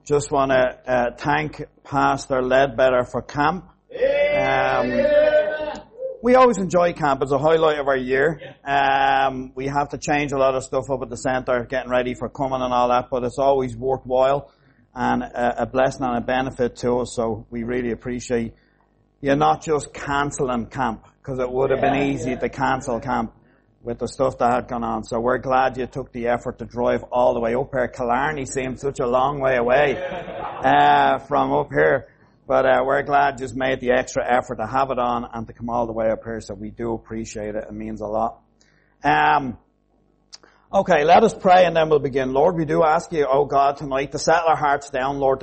Just want to thank Pastor Ledbetter for camp. We always enjoy camp. It's a highlight of our year. We have to change a lot of stuff up at the centre, getting ready for coming and all that, but it's always worthwhile and a blessing and a benefit to us. So we really appreciate you not just cancelling camp, because it would have been easy to cancel camp with the stuff that had gone on. So we're glad you took the effort to drive all the way up here. Killarney seems such a long way away from up here. But we're glad you just made the extra effort to have it on and to come all the way up here. So we do appreciate it. It means a lot. Okay, let us pray and then we'll begin. Lord, we do ask you, oh God, tonight to settle our hearts down, Lord,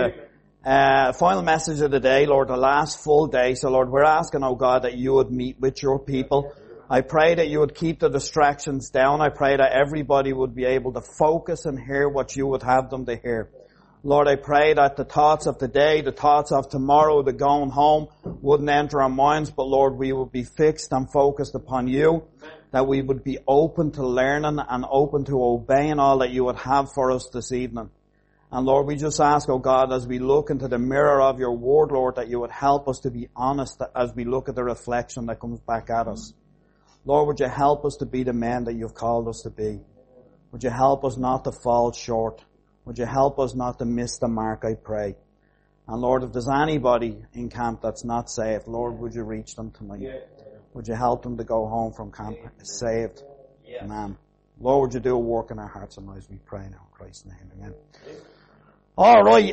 final message of the day, Lord, the last full day. So Lord, we're asking, oh God, that you would meet with your people. I pray that you would keep the distractions down. I pray that everybody would be able to focus and hear what you would have them to hear. Lord, I pray that the thoughts of the day, the thoughts of tomorrow, the going home wouldn't enter our minds, but Lord, we would be fixed and focused upon you, that we would be open to learning and open to obeying all that you would have for us this evening. And Lord, we just ask, oh God, as we look into the mirror of your word, Lord, that you would help us to be honest as we look at the reflection that comes back at us. Lord, would you help us to be the men that you've called us to be? Would you help us not to fall short? Would you help us not to miss the mark, I pray? And Lord, if there's anybody in camp that's not saved, Lord, would you reach them tonight? Would you help them to go home from camp saved? Amen. Lord, would you do a work in our hearts and lives, we pray now in Christ's name. Amen. Alright,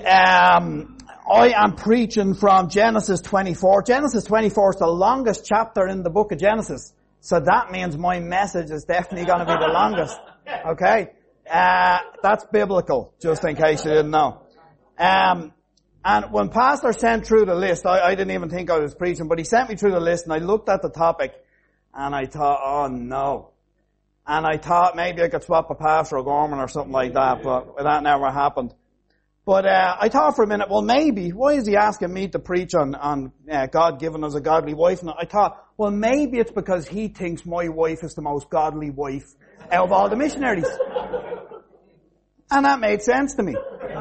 I am preaching from Genesis 24. Genesis 24 is the longest chapter in the book of Genesis. So that means my message is definitely going to be the longest. Okay? That's biblical, just in case you didn't know. And when Pastor sent through the list, I didn't even think I was preaching, but he sent me through the list and I looked at the topic and I thought, oh no. And I thought maybe I could swap a Pastor O'Gorman or something like that, but that never happened. But I thought for a minute, well maybe, why is he asking me to preach on God giving us a godly wife? And I thought, well maybe it's because he thinks my wife is the most godly wife out of all the missionaries. And that made sense to me.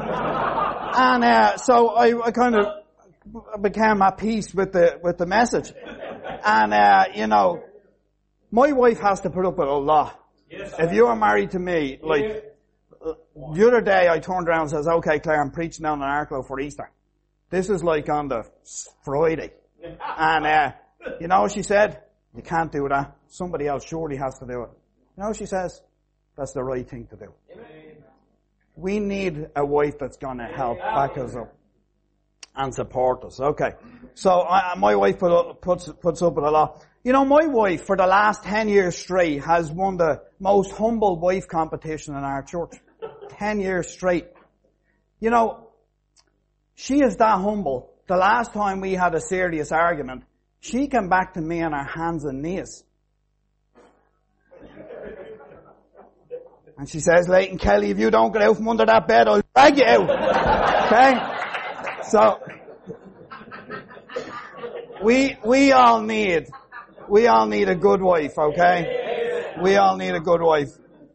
And so I kind of became at peace with the message. And you know, my wife has to put up with a lot. If you are married to me, like the other day I turned around and says, okay Claire, I'm preaching down in Arklow for Easter. This is like on the Friday. And you know what she said? You can't do that. Somebody else surely has to do it. You know what she says? That's the right thing to do. We need a wife that's going to help back us up and support us. Okay. So my wife puts up with a lot. You know, my wife for the last 10 years straight has won the most humble wife competition in our church. 10 years straight. You know, she is that humble. The last time we had a serious argument, she came back to me on her hands and knees. And she says, Leighton Kelly, if you don't get out from under that bed, I'll drag you out. Okay? So, we all need a good wife, okay? We all need a good wife.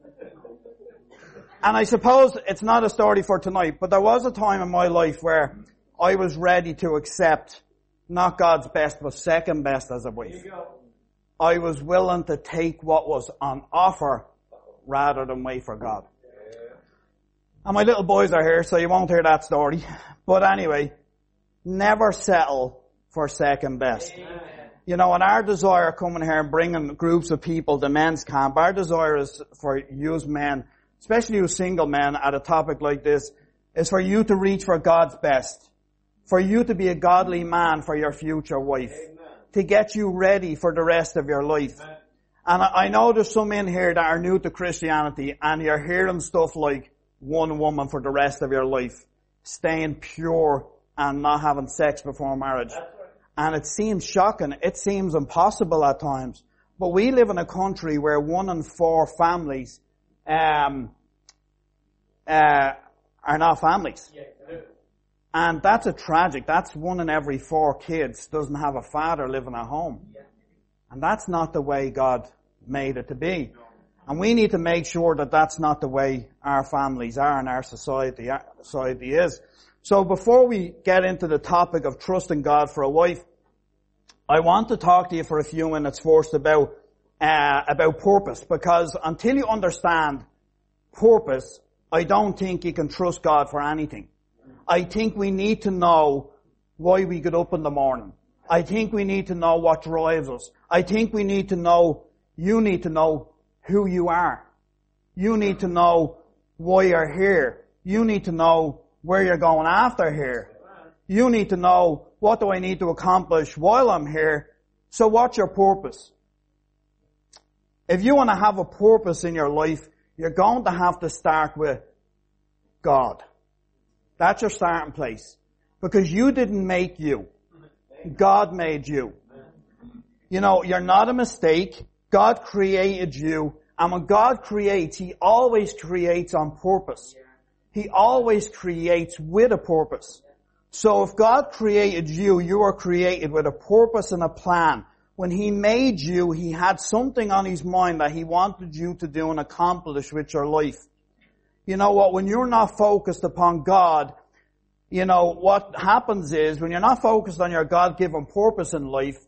And I suppose it's not a story for tonight, but there was a time in my life where I was ready to accept not God's best, but second best as a wife. I was willing to take what was on offer rather than wait for God. And my little boys are here, so you won't hear that story. But anyway, never settle for second best. You know, and our desire coming here and bringing groups of people to men's camp, our desire is for you men, especially you single men at a topic like this, is for you to reach for God's best. For you to be a godly man for your future wife. To get you ready for the rest of your life. And I know there's some in here that are new to Christianity and you're hearing stuff like one woman for the rest of your life, staying pure and not having sex before marriage. And it seems shocking. It seems impossible at times. But we live in a country where 1 in 4 families are not families. And that's a tragic. That's 1 in every 4 kids doesn't have a father living at home. And that's not the way God made it to be. And we need to make sure that that's not the way our families are and our society is. So before we get into the topic of trusting God for a wife, I want to talk to you for a few minutes first about purpose, because until you understand purpose, I don't think you can trust God for anything. I think we need to know why we get up in the morning. I think we need to know what drives us. I think we need to know, you need to know who you are. You need to know why you're here. You need to know where you're going after here. You need to know, what do I need to accomplish while I'm here? So what's your purpose? If you want to have a purpose in your life, you're going to have to start with God. That's your starting place. Because you didn't make you. God made you. You know, you're not a mistake. God created you. And when God creates, He always creates on purpose. He always creates with a purpose. So if God created you, you are created with a purpose and a plan. When He made you, He had something on His mind that He wanted you to do and accomplish with your life. You know what? When you're not focused upon God, you know, what happens is, when you're not focused on your God-given purpose in life,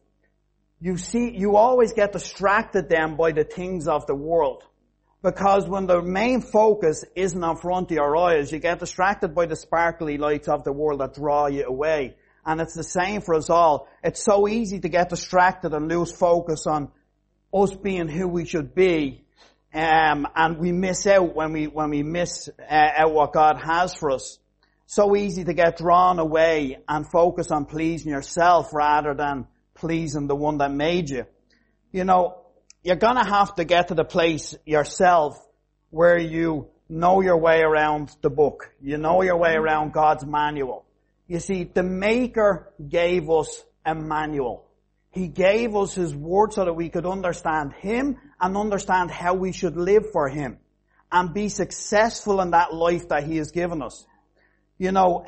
you always get distracted then by the things of the world. Because when the main focus isn't in front of your eyes, you get distracted by the sparkly lights of the world that draw you away. And it's the same for us all. It's so easy to get distracted and lose focus on us being who we should be. And we miss out when we miss out what God has for us. So easy to get drawn away and focus on pleasing yourself rather than pleasing the one that made you. You know, you're gonna have to get to the place yourself where you know your way around the book. You know your way around God's manual. You see, the Maker gave us a manual. He gave us His Word so that we could understand Him and understand how we should live for Him and be successful in that life that He has given us. You know,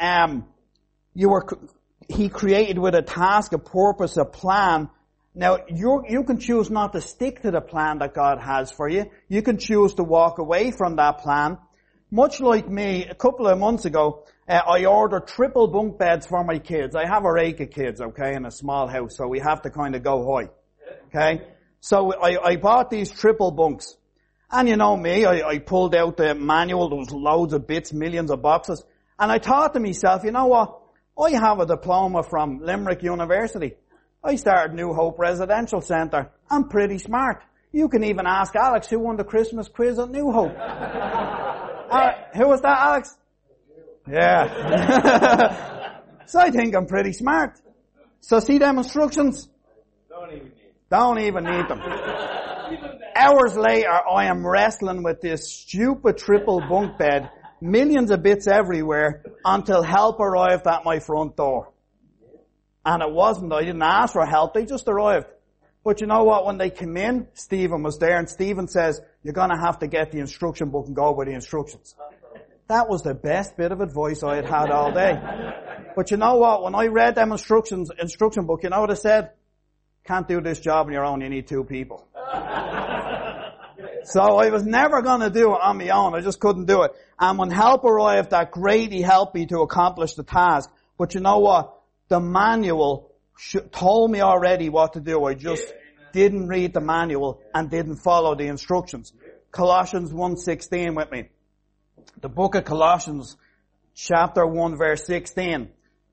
He created with a task, a purpose, a plan. Now, you can choose not to stick to the plan that God has for you. You can choose to walk away from that plan. Much like me, a couple of months ago, I ordered triple bunk beds for my kids. I have a rake of kids, okay, in a small house, so we have to kind of go high. Okay? So I bought these triple bunks. And you know me, I pulled out the manual, there was loads of bits, millions of boxes. And I thought to myself, you know what? I have a diploma from Limerick University. I started New Hope Residential Centre. I'm pretty smart. You can even ask Alex who won the Christmas quiz at New Hope. Who was that, Alex? Yeah. So I think I'm pretty smart. So see them instructions? Don't even need them. Hours later, I am wrestling with this stupid triple bunk bed, millions of bits everywhere, until help arrived at my front door. And it wasn't, I didn't ask for help, they just arrived. But you know what, when they came in, Stephen was there, and Stephen says, you're gonna have to get the instruction book and go by the instructions. That was the best bit of advice I had all day. But you know what, when I read them instruction book, you know what I said? Can't do this job on your own, you need two people. So I was never gonna do it on my own, I just couldn't do it. And when help arrived, that greatly helped me to accomplish the task. But you know what? The manual told me already what to do. I just didn't read the manual and didn't follow the instructions. Colossians 1:16 with me. The book of Colossians, chapter 1, verse 16.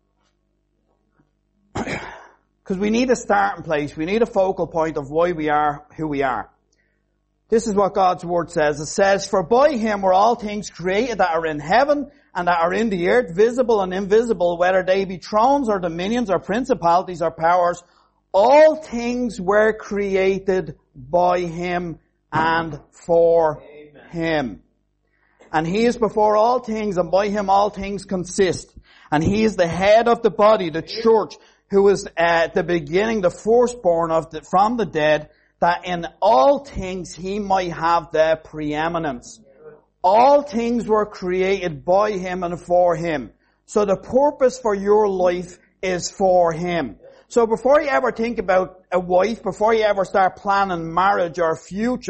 Because we need a starting place. We need a focal point of why we are who we are. This is what God's Word says. It says, for by Him were all things created that are in heaven and that are in the earth, visible and invisible, whether they be thrones or dominions or principalities or powers. All things were created by Him and for Him. And He is before all things, and by Him all things consist. And He is the head of the body, the church, who is at the beginning, the firstborn from the dead, that in all things He might have the preeminence. All things were created by Him and for Him. So the purpose for your life is for Him. So before you ever think about a wife, before you ever start planning marriage or future,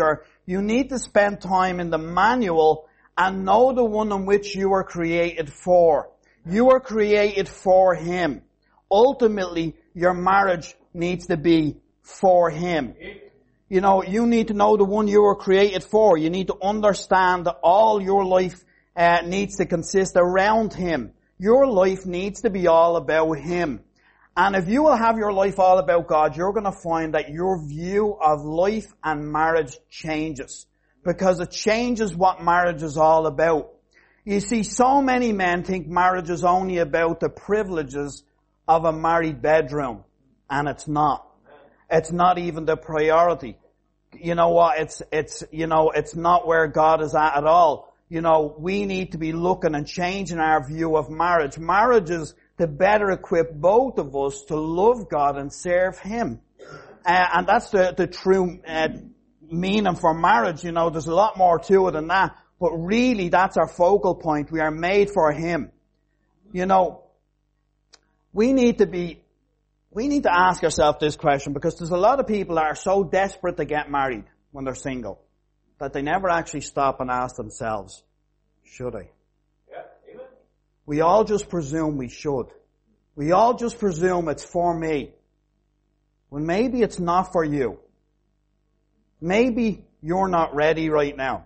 You need to spend time in the manual and know the one in which you were created for. You were created for Him. Ultimately, your marriage needs to be for Him. You know, you need to know the one you were created for. You need to understand that all your life needs to consist around Him. Your life needs to be all about Him. And if you will have your life all about God, you're going to find that your view of life and marriage changes. Because it changes what marriage is all about. You see, so many men think marriage is only about the privileges of a married bedroom. And it's not. It's not even the priority. You know what? It's not where God is at all. You know, we need to be looking and changing our view of marriage. Marriage is to better equip both of us to love God and serve Him. And that's the true meaning for marriage. You know, there's a lot more to it than that. But really, that's our focal point. We are made for Him. You know, we need to ask ourselves this question, because there's a lot of people that are so desperate to get married when they're single that they never actually stop and ask themselves, should I? Yeah, amen. We all just presume we should. We all just presume it's for me. When maybe it's not for you. Maybe you're not ready right now.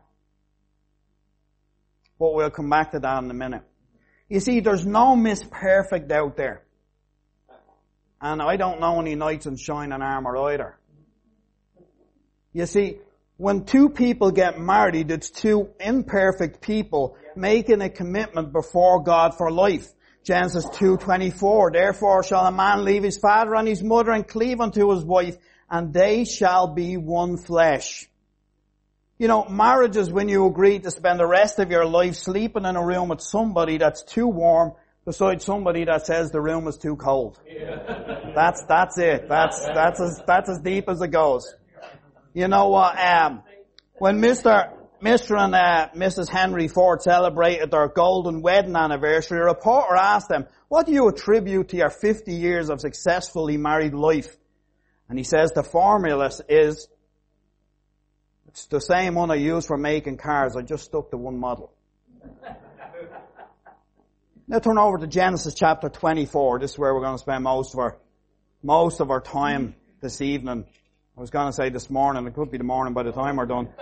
But we'll come back to that in a minute. You see, there's no Miss Perfect out there. And I don't know any knights in shining armor either. You see, when two people get married, it's two imperfect people making a commitment before God for life. Genesis 2:24, therefore shall a man leave his father and his mother and cleave unto his wife, and they shall be one flesh. You know, marriage is when you agree to spend the rest of your life sleeping in a room with somebody that's too warm beside somebody that says the room is too cold. Yeah. That's it. That's as deep as it goes. You know what? When Mr. and Mrs. Henry Ford celebrated their golden wedding anniversary, a reporter asked them, "What do you attribute to your 50 years of successfully married life?" And he says, "The formula is, it's the same one I use for making cars. I just stuck to one model." Now turn over to Genesis chapter 24. This is where we're going to spend most of our time this evening. I was going to say this morning. It could be the morning by the time we're done.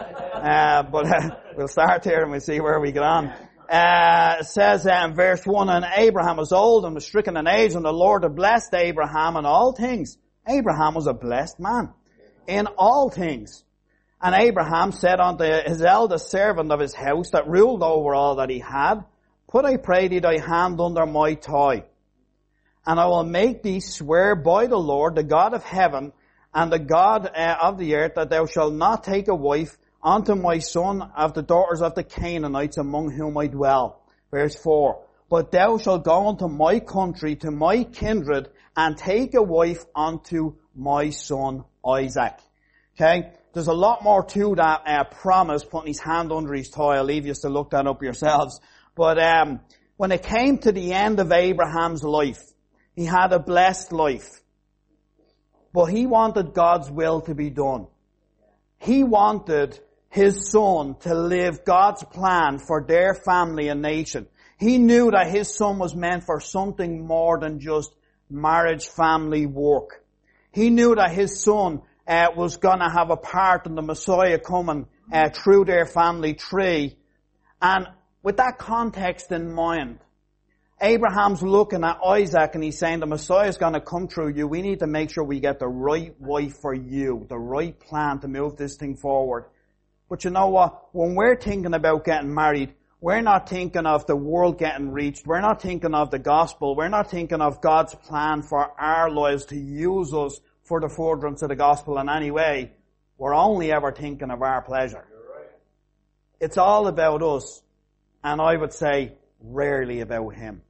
But we'll start here and we'll see where we get on. It says in verse 1, and Abraham was old and was stricken in age, and the Lord had blessed Abraham in all things. Abraham was a blessed man in all things. And Abraham said unto his eldest servant of his house that ruled over all that he had, "Put, I pray thee, thy hand under my thigh, and I will make thee swear by the Lord, the God of heaven, and the God of the earth, that thou shalt not take a wife unto my son of the daughters of the Canaanites among whom I dwell." Verse 4, "But thou shalt go unto my country, to my kindred, and take a wife unto my son Isaac." Okay? There's a lot more to that promise, putting his hand under his thigh. I'll leave you to look that up yourselves. But when it came to the end of Abraham's life, he had a blessed life. But he wanted God's will to be done. He wanted his son to live God's plan for their family and nation. He knew that his son was meant for something more than just marriage, family, work. He knew that his son was going to have a part in the Messiah coming through their family tree. And with that context in mind, Abraham's looking at Isaac and he's saying the Messiah is going to come through you. We need to make sure we get the right wife for you, the right plan to move this thing forward. But you know what? When we're thinking about getting married, we're not thinking of the world getting reached. We're not thinking of the gospel. We're not thinking of God's plan for our lives to use us for the furtherance of the gospel in any way. We're only ever thinking of our pleasure. It's all about us. And I would say, rarely about Him.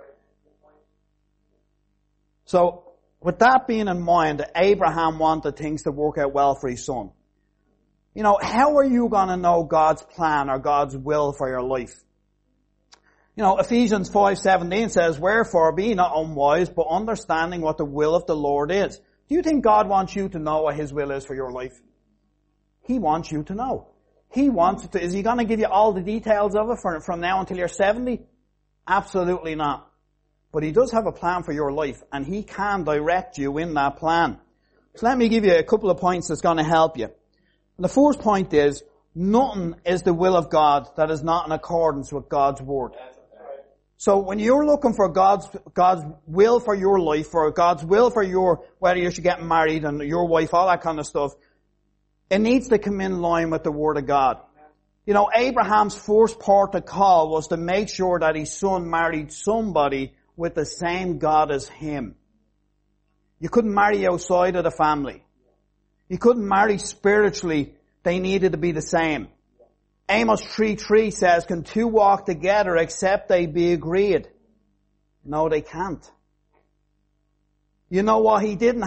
So, with that being in mind, Abraham wanted things to work out well for his son. You know, how are you going to know God's plan or God's will for your life? You know, Ephesians 5:17 says, "Wherefore be not unwise, but understanding what the will of the Lord is." Do you think God wants you to know what His will is for your life? He wants you to know. He wants it to. Is He going to give you all the details of it from now until you're 70? Absolutely not. But He does have a plan for your life, and He can direct you in that plan. So let me give you a couple of points that's going to help you. And the first point is, nothing is the will of God that is not in accordance with God's Word. So when you're looking for God's will for your life, or God's will for whether you should get married and your wife, all that kind of stuff, it needs to come in line with the Word of God. You know, Abraham's first port of call was to make sure that his son married somebody with the same God as him. You couldn't marry outside of the family. You couldn't marry spiritually. They needed to be the same. Amos 3:3 says, can two walk together except they be agreed? No, they can't. You know what?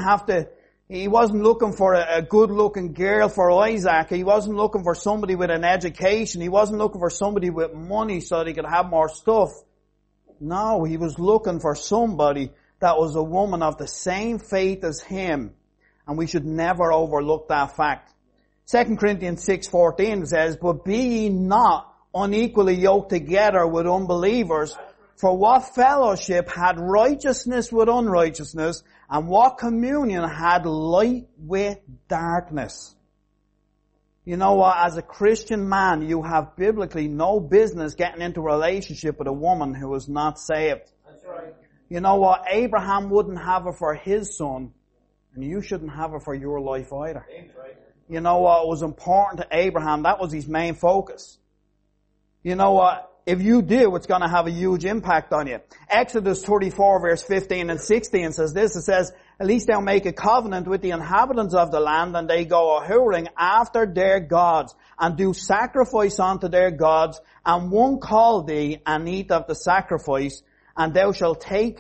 He wasn't looking for a good-looking girl for Isaac. He wasn't looking for somebody with an education. He wasn't looking for somebody with money so that he could have more stuff. No, he was looking for somebody that was a woman of the same faith as him. And we should never overlook that fact. 2 Corinthians 6:14 says, but be ye not unequally yoked together with unbelievers, for what fellowship had righteousness with unrighteousness, and what communion had light with darkness? You know what? As a Christian man, you have biblically no business getting into a relationship with a woman who is not saved. That's right. You know what? Abraham wouldn't have her for his son, and you shouldn't have her for your life either. That's right. You know what? It was important to Abraham. That was his main focus. You know what? If you do, it's going to have a huge impact on you. Exodus 34 verse 15 and 16 says this. It says, at least they'll make a covenant with the inhabitants of the land, and they go a-whoring after their gods, and do sacrifice unto their gods, and one call thee, and eat of the sacrifice, and thou shalt take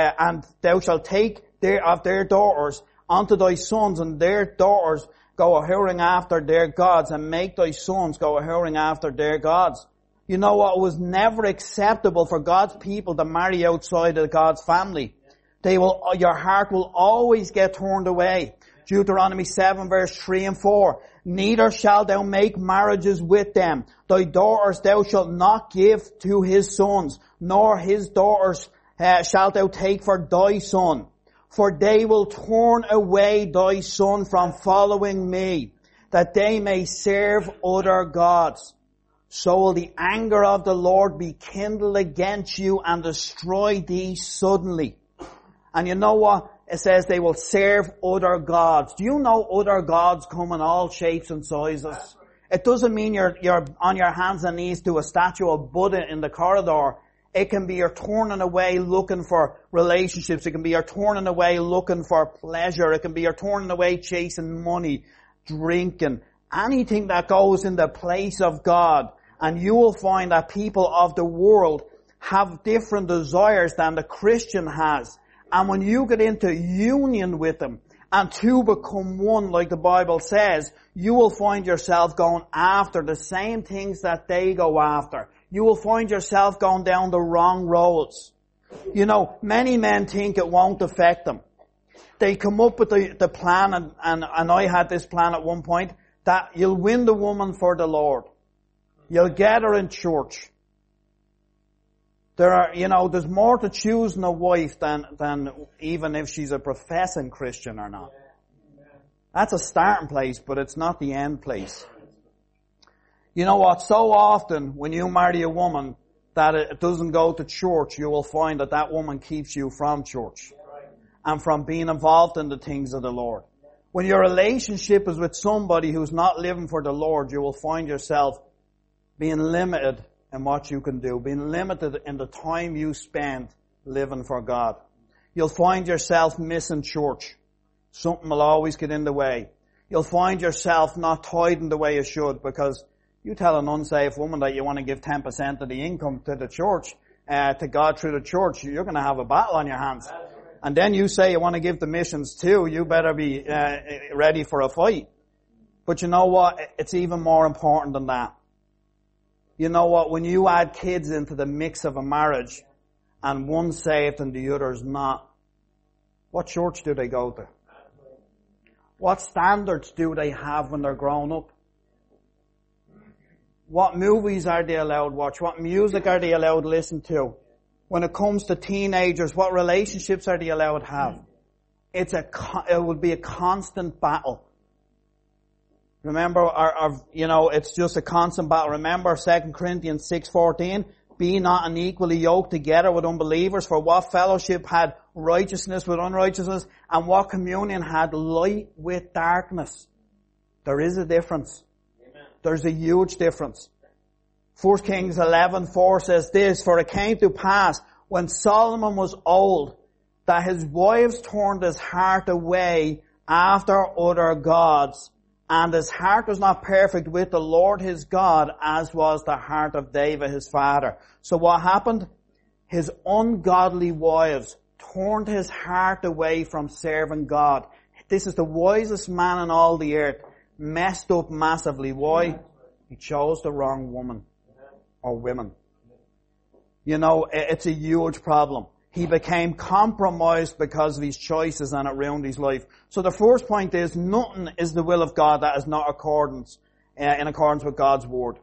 of their daughters unto thy sons, and their daughters go a-whoring after their gods, and make thy sons go a-whoring after their gods. You know what? It was never acceptable for God's people to marry outside of God's family. Your heart will always get turned away. Deuteronomy 7 verse 3 and 4. Neither shalt thou make marriages with them. Thy daughters thou shalt not give to his sons, nor his daughters shalt thou take for thy son. For they will turn away thy son from following me, that they may serve other gods. So will the anger of the Lord be kindled against you and destroy thee suddenly. And you know what? It says they will serve other gods. Do you know other gods come in all shapes and sizes? It doesn't mean you're on your hands and knees to a statue of Buddha in the corridor. It can be you're turning away looking for relationships. It can be you're turning away looking for pleasure. It can be you're turning away chasing money, drinking, anything that goes in the place of God. And you will find that people of the world have different desires than the Christian has. And when you get into union with them and two become one, like the Bible says, you will find yourself going after the same things that they go after. You will find yourself going down the wrong roads. You know, many men think it won't affect them. They come up with the plan, and I had this plan at one point, that you'll win the woman for the Lord. You'll get her in church. There's more to choosing a wife than even if she's a professing Christian or not. That's a starting place, but it's not the end place. You know what? So often when you marry a woman that it doesn't go to church, you will find that woman keeps you from church and from being involved in the things of the Lord. When your relationship is with somebody who's not living for the Lord, you will find yourself being limited in what you can do, being limited in the time you spend living for God. You'll find yourself missing church. Something will always get in the way. You'll find yourself not tithing the way you should, because you tell an unsaved woman that you want to give 10% of the income to the church, to God through the church, you're going to have a battle on your hands. And then you say you want to give the missions too, you better be ready for a fight. But you know what? It's even more important than that. You know what? When you add kids into the mix of a marriage, and one's saved and the other's not, what church do they go to? What standards do they have when they're grown up? What movies are they allowed to watch? What music are they allowed to listen to? When it comes to teenagers, what relationships are they allowed to have? It will be a constant battle. Remember, it's just a constant battle. Remember 2 Corinthians 6:14, be not unequally yoked together with unbelievers, for what fellowship had righteousness with unrighteousness, and what communion had light with darkness? There is a difference. Amen. There's a huge difference. 1 Kings 11:4 says this, for it came to pass when Solomon was old, that his wives turned his heart away after other gods, and his heart was not perfect with the Lord his God, as was the heart of David his father. So what happened? His ungodly wives turned his heart away from serving God. This is the wisest man on all the earth. Messed up massively. Why? He chose the wrong woman or women. You know, it's a huge problem. He became compromised because of his choices and it ruined his life. So the first point is, nothing is the will of God that is not in accordance with God's word.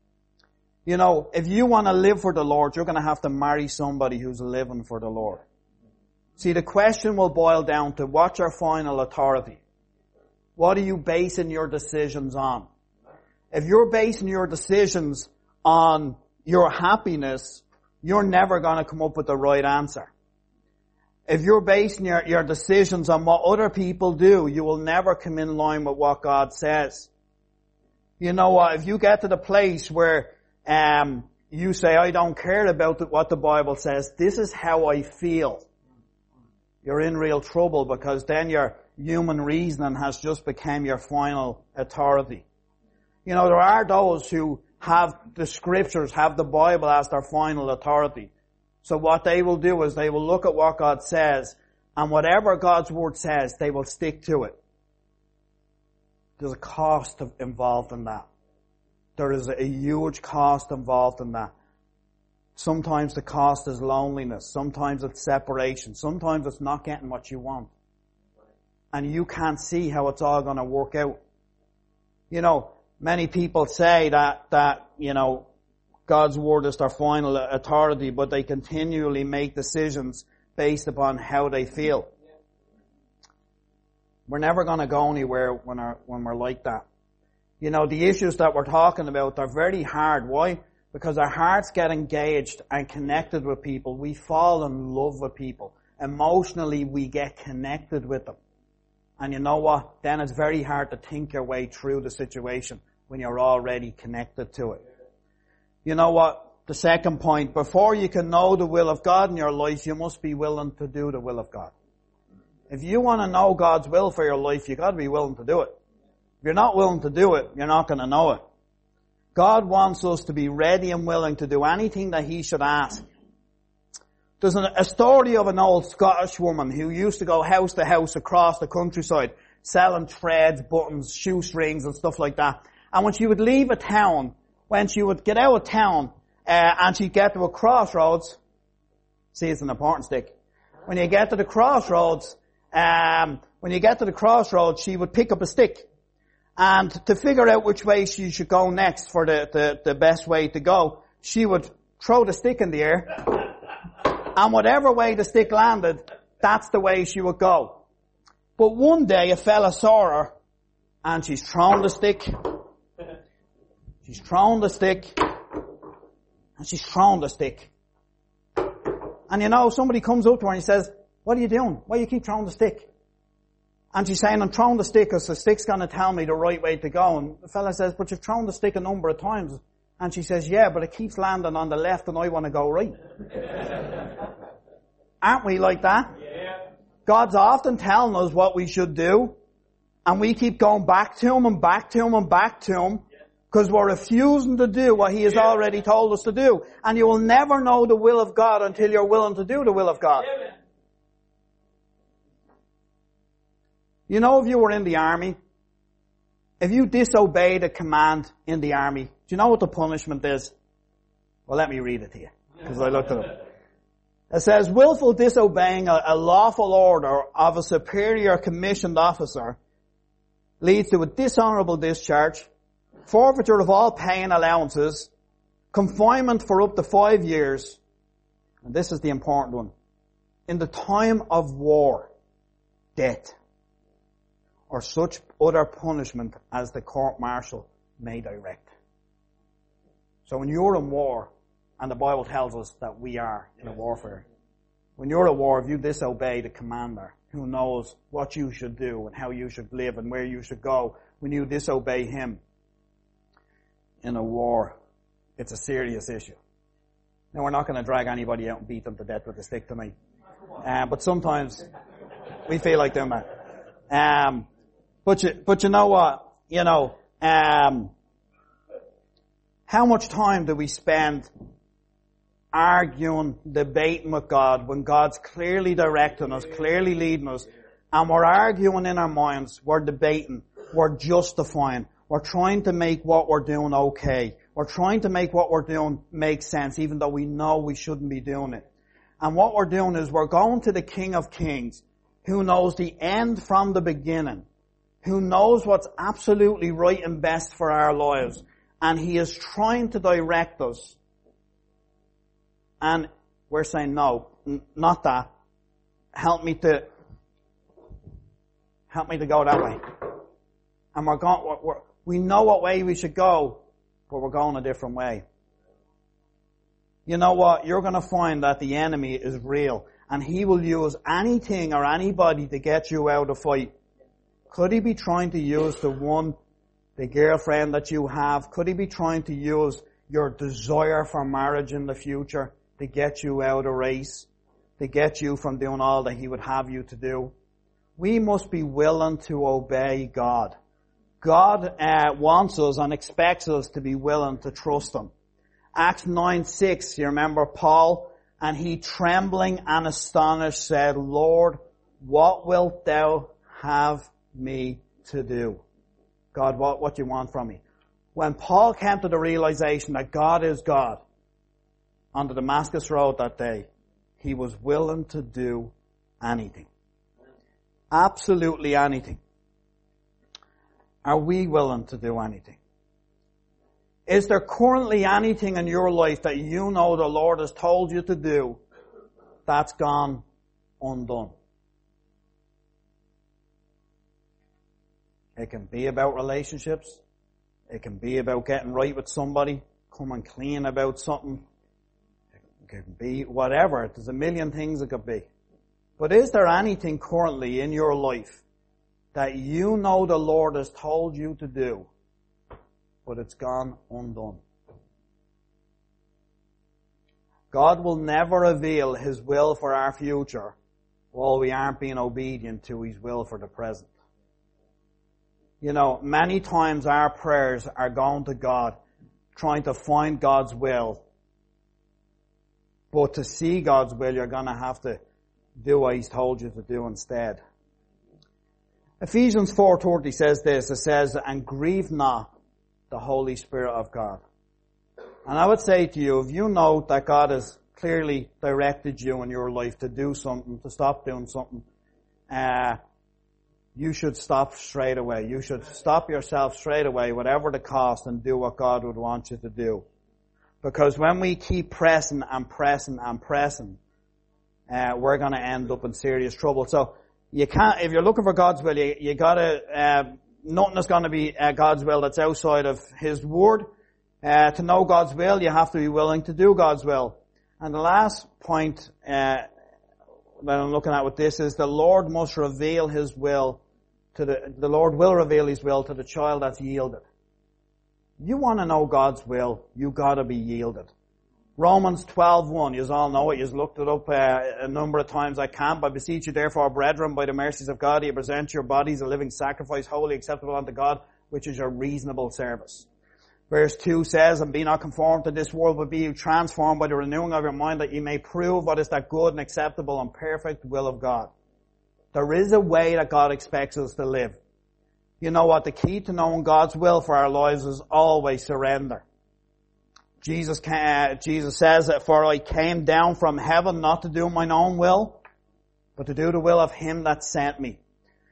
You know, if you want to live for the Lord, you're going to have to marry somebody who's living for the Lord. See, the question will boil down to, what's your final authority? What are you basing your decisions on? If you're basing your decisions on your happiness, you're never going to come up with the right answer. If you're basing your decisions on what other people do, you will never come in line with what God says. You know what? If you get to the place where you say, I don't care about what the Bible says, this is how I feel, you're in real trouble, because then your human reasoning has just become your final authority. You know, there are those who have the scriptures, have the Bible as their final authority. So what they will do is they will look at what God says, and whatever God's word says, they will stick to it. There's a cost involved in that. There is a huge cost involved in that. Sometimes the cost is loneliness. Sometimes it's separation. Sometimes it's not getting what you want. And you can't see how it's all going to work out. You know, many people say that, you know, God's word is their final authority, but they continually make decisions based upon how they feel. We're never going to go anywhere when we're like that. You know, the issues that we're talking about are very hard. Why? Because our hearts get engaged and connected with people. We fall in love with people. Emotionally, we get connected with them. And you know what? Then it's very hard to think your way through the situation when you're already connected to it. You know what? The second point, before you can know the will of God in your life, you must be willing to do the will of God. If you want to know God's will for your life, you've got to be willing to do it. If you're not willing to do it, you're not going to know it. God wants us to be ready and willing to do anything that He should ask. There's a story of an old Scottish woman who used to go house to house across the countryside, selling threads, buttons, shoestrings and stuff like that. And when she would leave a town, when she would get out of town, and she'd get to a crossroads, see, it's an important stick. When you get to the crossroads, she would pick up a stick. And to figure out which way she should go next for the best way to go, she would throw the stick in the air. And whatever way the stick landed, that's the way she would go. But one day a fella saw her, and she's thrown the stick. She's thrown the stick. And she's thrown the stick. And you know, somebody comes up to her and he says, what are you doing? Why do you keep throwing the stick? And she's saying, I'm throwing the stick because the stick's going to tell me the right way to go. And the fella says, but you've thrown the stick a number of times. And she says, yeah, but it keeps landing on the left and I want to go right. Aren't we like that? Yeah. God's often telling us what we should do. And we keep going back to Him and back to Him and back to Him. Because we're refusing to do what He has already told us to do. And you will never know the will of God until you're willing to do the will of God. Yeah. You know, if you were in the army, if you disobeyed a command in the army, do you know what the punishment is? Well, let me read it to you, because I looked it up. It says, willful disobeying a lawful order of a superior commissioned officer leads to a dishonorable discharge, forfeiture of all pay and allowances, confinement for up to 5 years, and this is the important one, in the time of war, death, or such other punishment as the court-martial may direct. So when you're in war, and the Bible tells us that we are in a warfare, when you're at war, if you disobey the commander who knows what you should do and how you should live and where you should go, when you disobey him in a war, it's a serious issue. Now, we're not going to drag anybody out and beat them to death with a stick tonight. But sometimes we feel like doing that. But you know what? How much time do we spend arguing, debating with God when God's clearly directing us, clearly leading us, and we're arguing in our minds, we're debating, we're justifying, we're trying to make what we're doing okay. We're trying to make what we're doing make sense, even though we know we shouldn't be doing it. And what we're doing is we're going to the King of Kings, who knows the end from the beginning, who knows what's absolutely right and best for our lives, and he is trying to direct us. And we're saying, no, not that. Help me to go that way. And we know what way we should go, but we're going a different way. You know what? You're going to find that the enemy is real, and he will use anything or anybody to get you out of the fight. Could he be trying to use the girlfriend that you have? Could he be trying to use your desire for marriage in the future to get you out of race, to get you from doing all that he would have you to do? We must be willing to obey God. God wants us and expects us to be willing to trust him. Acts 9:6, you remember Paul? And he, trembling and astonished, said, Lord, what wilt thou have me to do? God, what do you want from me? When Paul came to the realization that God is God on the Damascus Road that day, he was willing to do anything. Absolutely anything. Are we willing to do anything? Is there currently anything in your life that you know the Lord has told you to do that's gone undone? It can be about relationships. It can be about getting right with somebody, coming clean about something. It can be whatever. There's a million things it could be. But is there anything currently in your life that you know the Lord has told you to do, but it's gone undone? God will never reveal his will for our future while we aren't being obedient to his will for the present. You know, many times our prayers are going to God, trying to find God's will. But to see God's will, you're going to have to do what he's told you to do instead. Ephesians 4:30 says this. It says, and grieve not the Holy Spirit of God. And I would say to you, if you know that God has clearly directed you in your life to do something, to stop doing something, you should stop straight away. You should stop yourself straight away, whatever the cost, and do what God would want you to do. Because when we keep pressing and pressing and pressing, we're going to end up in serious trouble. So you can't, if you're looking for God's will, you gotta, nothing is going to be God's will that's outside of his word. To know God's will, you have to be willing to do God's will. And the last point that I'm looking at with this is the Lord must reveal his will to the Lord will reveal his will to the child that's yielded. You want to know God's will, you gotta be yielded. Romans 12:1, you all know it, you've looked it up a number of times. I can't, but I beseech you therefore, brethren, by the mercies of God, you present your bodies a living sacrifice, holy, acceptable unto God, which is your reasonable service. Verse 2 says, and be not conformed to this world, but be you transformed by the renewing of your mind, that you may prove what is that good and acceptable and perfect will of God. There is a way that God expects us to live. You know what? The key to knowing God's will for our lives is always surrender. Jesus says that, for I came down from heaven not to do mine own will, but to do the will of him that sent me.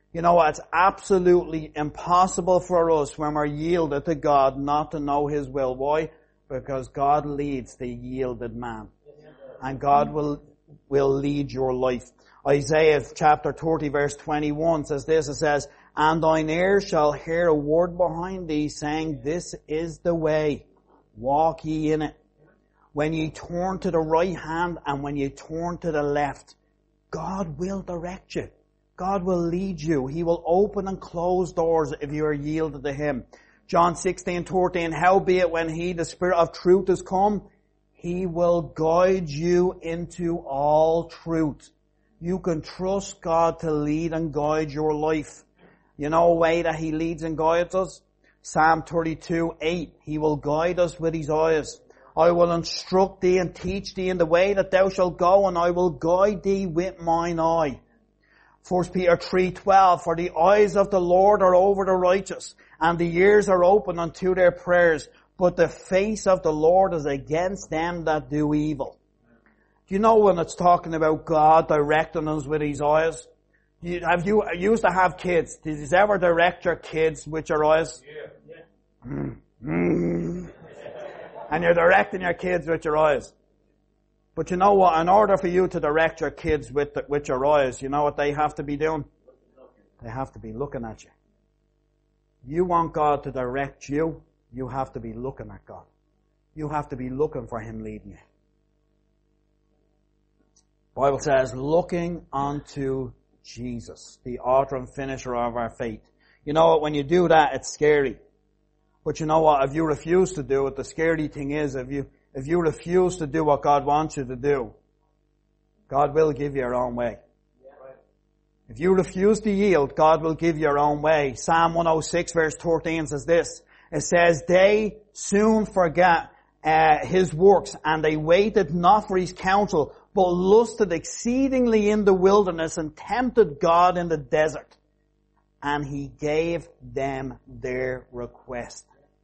You know, it's absolutely impossible for us when we're yielded to God not to know His will. Why? Because God leads the yielded man. And God will lead your life. Isaiah chapter 30 verse 21 says this, it says, "And thine ear shall hear a word behind thee saying, This is the way, walk ye in it. When ye turn to the right hand and when ye turn to the left." God will direct you. God will lead you. He will open and close doors if you are yielded to Him. John 16:13, "Howbeit when He, the Spirit of truth, is come, He will guide you into all truth." You can trust God to lead and guide your life. You know a way that He leads and guides us? Psalm 32:8, "He will guide us with His eyes. I will instruct thee and teach thee in the way that thou shalt go, and I will guide thee with mine eye." 1 Peter 3:12, "For the eyes of the Lord are over the righteous, and the ears are open unto their prayers, but the face of the Lord is against them that do evil." Do you know when it's talking about God directing us with His eyes? Have you used to have kids? Did you ever direct your kids with your eyes? Yeah. And you're directing your kids with your eyes. But you know what? In order for you to direct your kids with your eyes, you know what they have to be doing? They have to be looking at you. You want God to direct you, you have to be looking at God. You have to be looking for Him leading you. The Bible says, looking unto Jesus, the author and finisher of our faith. You know what? When you do that, it's scary. But you know what? If you refuse to do it, the scary thing is, if you refuse to do what God wants you to do, God will give you your own way. If you refuse to yield, God will give you your own way. Psalm 106 verse 13 says this. It says, "They soon forget His works, and they waited not for His counsel, but lusted exceedingly in the wilderness, and tempted God in the desert. And He gave them their request,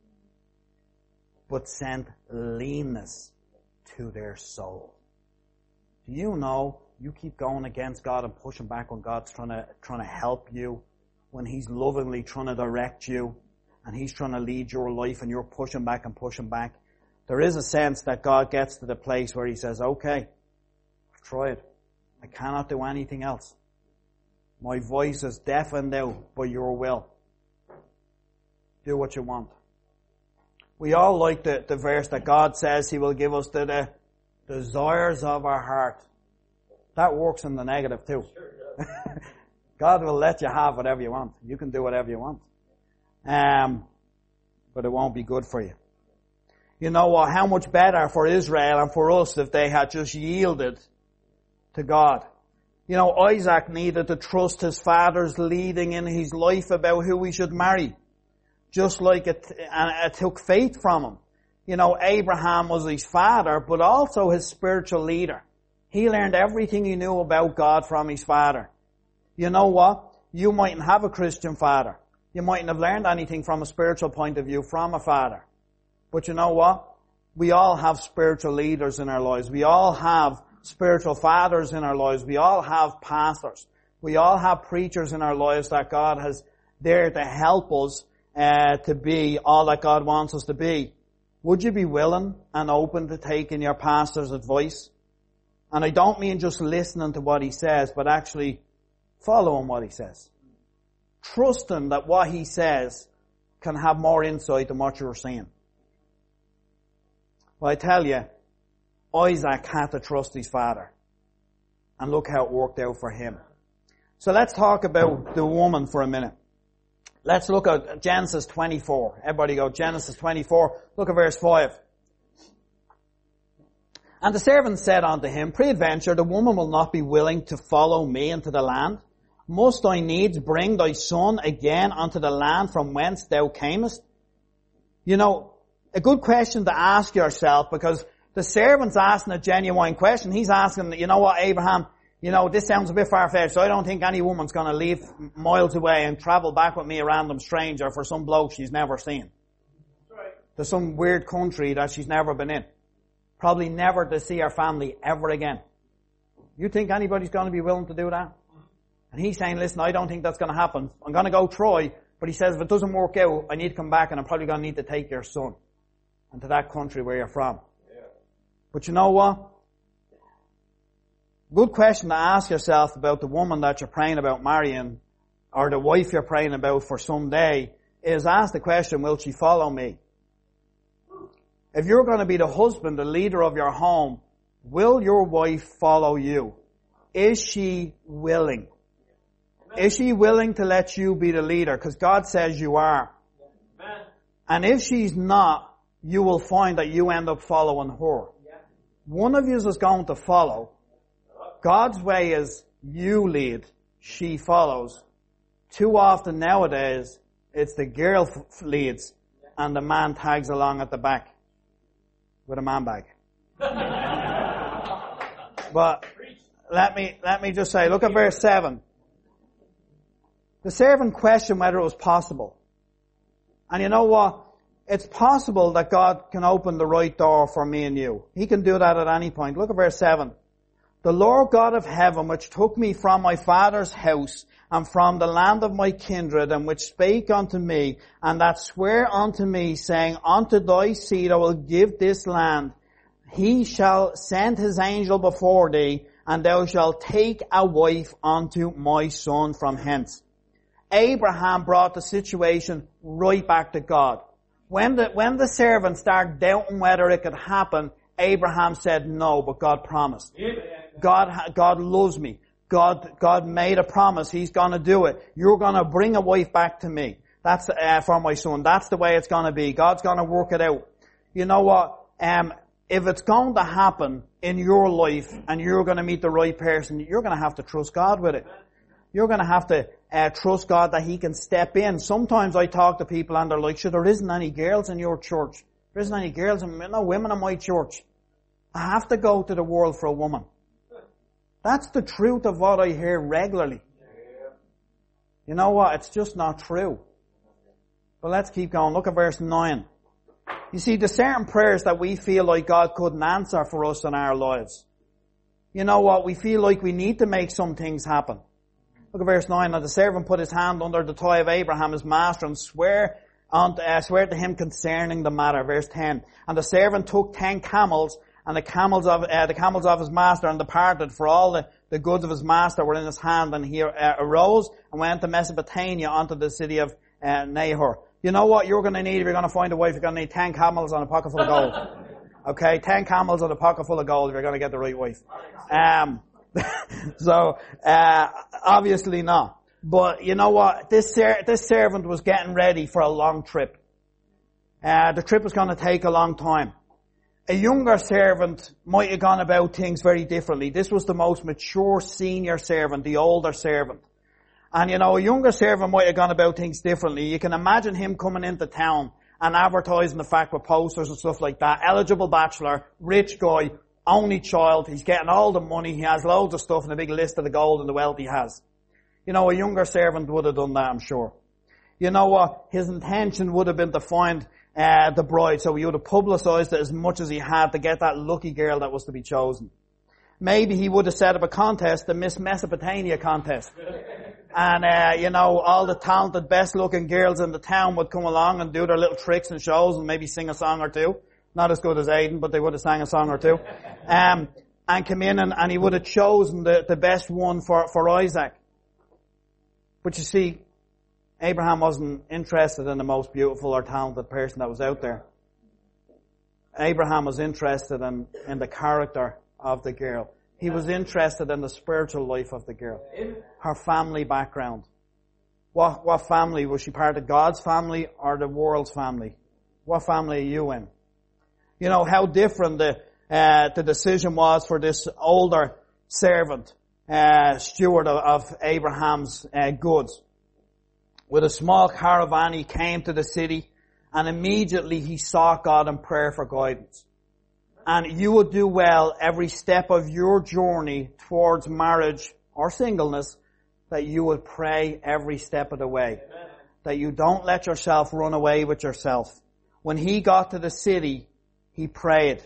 but sent leanness to their soul." Do you know, you keep going against God and pushing back when God's trying to help you, when He's lovingly trying to direct you, and He's trying to lead your life, and you're pushing back and pushing back. There is a sense that God gets to the place where He says, "Okay, I've tried. I cannot do anything else. My voice is deafened out by your will. Do what you want." We all like the verse that God says He will give us the desires of our heart. That works in the negative too. God will let you have whatever you want. You can do whatever you want. But it won't be good for you. You know what? How much better for Israel and for us if they had just yielded to God. You know, Isaac needed to trust his father's leading in his life about who he should marry. Just like it took faith from him. You know, Abraham was his father, but also his spiritual leader. He learned everything he knew about God from his father. You know what? You mightn't have a Christian father. You mightn't have learned anything from a spiritual point of view from a father. But you know what? We all have spiritual leaders in our lives. We all have spiritual fathers in our lives. We all have pastors. We all have preachers in our lives that God has there to help us to be all that God wants us to be. Would you be willing and open to taking your pastor's advice? And I don't mean just listening to what he says, but actually following what he says. Trusting that what he says can have more insight than what you're saying. Well, I tell you, Isaac had to trust his father. And look how it worked out for him. So let's talk about the woman for a minute. Let's look at Genesis 24. Everybody go, Genesis 24. Look at verse 5. "And the servant said unto him, Peradventure the woman will not be willing to follow me into the land. Must I needs bring thy son again unto the land from whence thou camest?" You know, a good question to ask yourself, because the servant's asking a genuine question. He's asking, you know what, Abraham, you know, this sounds a bit far-fetched, so I don't think any woman's going to leave miles away and travel back with me, a random stranger, for some bloke she's never seen. Right. To some weird country that she's never been in. Probably never to see her family ever again. You think anybody's going to be willing to do that? And he's saying, listen, I don't think that's going to happen. I'm going to go try. But he says, if it doesn't work out, I need to come back and I'm probably going to need to take your son into that country where you're from. Yeah. But you know what? Good question to ask yourself about the woman that you're praying about marrying, or the wife you're praying about for someday, is ask the question, will she follow me? If you're going to be the husband, the leader of your home, will your wife follow you? Is she willing? Is she willing to let you be the leader? Because God says you are. And if she's not, you will find that you end up following her. One of you is going to follow. God's way is you lead, she follows. Too often nowadays, it's the girl leads and the man tags along at the back with a man bag. But let me just say, look at verse 7. The servant questioned whether it was possible. And you know what? It's possible that God can open the right door for me and you. He can do that at any point. Look at verse 7. The Lord God of heaven, which took me from my father's house and from the land of my kindred, and which spake unto me, and that sware unto me, saying, unto thy seed I will give this land. He shall send his angel before thee, and thou shalt take a wife unto my son from hence. Abraham brought the situation right back to God. When the servant started doubting whether it could happen, Abraham said no, but God promised. God loves me. God made a promise. He's gonna do it. You're gonna bring a wife back to me. That's for my son. That's the way it's gonna be. God's gonna work it out. You know what? If it's going to happen in your life and you're gonna meet the right person, you're gonna have to trust God with it. You're gonna have to trust God that He can step in. Sometimes I talk to people and they're like, sure, there isn't any girls in your church. There isn't any girls and no women in my church. I have to go to the world for a woman. That's the truth of what I hear regularly. You know what? It's just not true. But let's keep going. Look at verse 9. You see, there's certain prayers that we feel like God couldn't answer for us in our lives. You know what? We feel like we need to make some things happen. Look at verse 9. And the servant put his hand under the thigh of Abraham, his master, and swear to him concerning the matter. Verse 10. And the servant took 10 camels, and the camels of his master, and departed, for all the goods of his master were in his hand. And he arose and went to Mesopotamia unto the city of Nahor. You know what you're going to need if you're going to find a wife? You're going to need 10 camels and a pocket full of gold. Okay, 10 camels and a pocket full of gold if you're going to get the right wife. So obviously not. But you know what? This servant was getting ready for a long trip. The trip was going to take a long time. A younger servant might have gone about things very differently. This was the most mature senior servant, the older servant. And you know, a younger servant might have gone about things differently. You can imagine him coming into town and advertising the fact with posters and stuff like that. Eligible bachelor, rich guy, only child, he's getting all the money, he has loads of stuff and a big list of the gold and the wealth he has. You know, a younger servant would have done that, I'm sure. You know what? His intention would have been to find the bride, so he would have publicized it as much as he had to get that lucky girl that was to be chosen. Maybe he would have set up a contest, the Miss Mesopotamia contest. And, you know, all the talented, best looking girls in the town would come along and do their little tricks and shows and maybe sing a song or two. Not as good as Aidan, but they would have sang a song or two. And come in and he would have chosen the best one for Isaac. But you see, Abraham wasn't interested in the most beautiful or talented person that was out there. Abraham was interested in the character of the girl. He was interested in the spiritual life of the girl. Her family background. What family? Was she part of God's family or the world's family? What family are you in? You know, how different the decision was for this older servant, steward of Abraham's goods. With a small caravan, he came to the city, and immediately he sought God in prayer for guidance. And you would do well every step of your journey towards marriage or singleness that you would pray every step of the way. Amen. That you don't let yourself run away with yourself. When he got to the city, he prayed.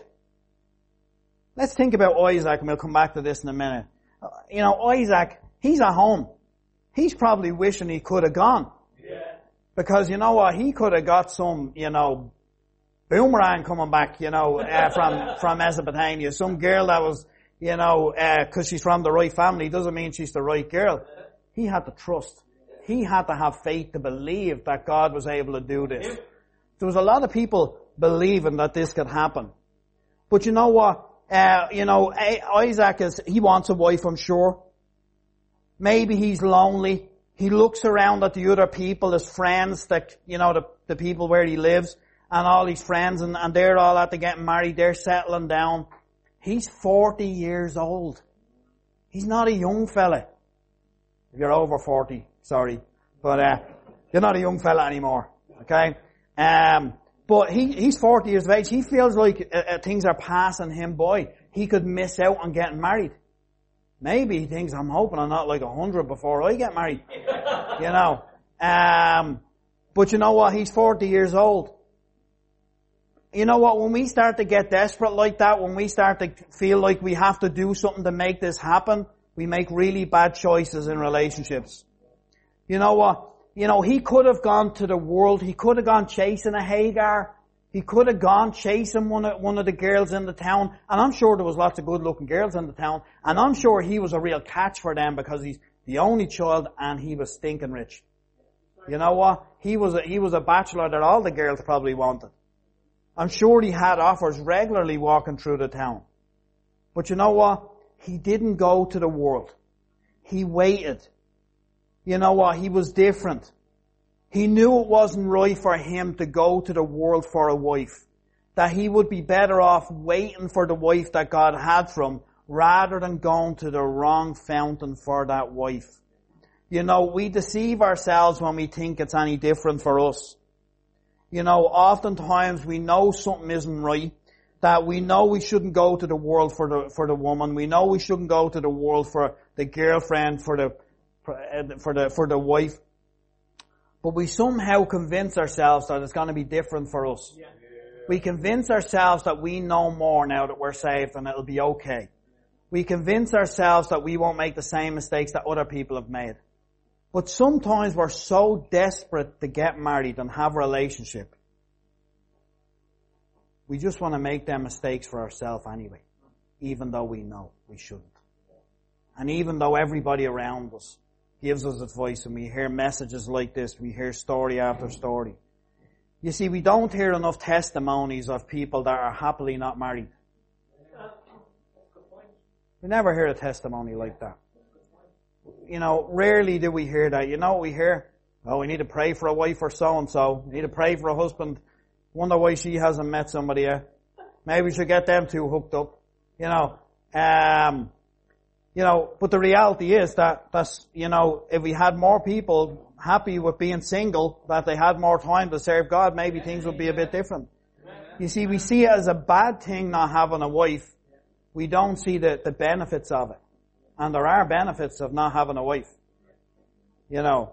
Let's think about Isaac, and we'll come back to this in a minute. You know, Isaac, he's at home. he's probably wishing he could have gone. Yeah. Because you know what? He could have got some, boomerang coming back, from Mesopotamia. Some girl that was, cause she's from the right family doesn't mean she's the right girl. He had to trust. He had to have faith to believe that God was able to do this. There was a lot of people believing that this could happen. But you know what? Isaac he wants a wife, I'm sure. Maybe he's lonely. He looks around at the other people, his friends, the people where he lives, and all his friends, and they're all at getting married, they're settling down. He's 40 years old. He's not a young fella. If you're over 40, sorry. But, you're not a young fella anymore. Okay? But he's 40 years of age. He feels like things are passing him by. He could miss out on getting married. Maybe he thinks, I'm hoping I'm not like 100 before I get married. But you know what? He's 40 years old. You know what? When we start to get desperate like that, when we start to feel like we have to do something to make this happen, we make really bad choices in relationships. You know what? He could have gone to the world. He could have gone chasing a Hagar. He could have gone chasing one of the girls in the town. And I'm sure there was lots of good looking girls in the town. And I'm sure he was a real catch for them because he's the only child and he was stinking rich. You know what? He was a bachelor that all the girls probably wanted. I'm sure he had offers regularly walking through the town. But you know what? He didn't go to the world. He waited. You know what? He was different. He knew it wasn't right for him to go to the world for a wife. That he would be better off waiting for the wife that God had for him rather than going to the wrong fountain for that wife. We deceive ourselves when we think it's any different for us. Oftentimes we know something isn't right. That we know we shouldn't go to the world for the woman. We know we shouldn't go to the world for the girlfriend, for the wife. But we somehow convince ourselves that it's going to be different for us. Yeah. We convince ourselves that we know more now that we're saved and it'll be okay. We convince ourselves that we won't make the same mistakes that other people have made. But sometimes we're so desperate to get married and have a relationship. We just want to make them mistakes for ourselves anyway, even though we know we shouldn't. And even though everybody around us gives us advice and we hear messages like this, we hear story after story. You see, we don't hear enough testimonies of people that are happily not married. We never hear a testimony like that. Rarely do we hear that. We hear, we need to pray for a wife or so-and-so. We need to pray for a husband. Wonder why she hasn't met somebody yet. Maybe we should get them two hooked up. But the reality is that's if we had more people happy with being single, that they had more time to serve God, maybe things would be a bit different. You see, we see it as a bad thing not having a wife. We don't see the benefits of it. And there are benefits of not having a wife. We know